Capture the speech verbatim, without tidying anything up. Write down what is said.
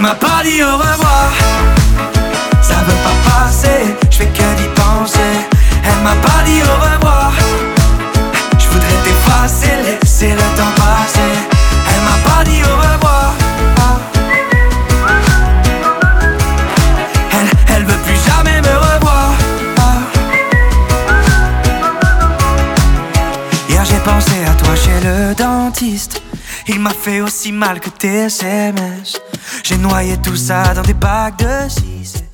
m'a pas dit au revoir. Ça veut pas passer, je fais que d'y penser. Elle m'a pas dit au revoir. Je voudrais t'effacer, laisser le temps passer. Elle m'a pas dit au revoir. Elle, elle veut plus jamais me revoir. Hier j'ai pensé à toi chez le dentiste. Il m'a fait aussi mal que tes S M S. J'ai noyé tout ça dans des bacs de six.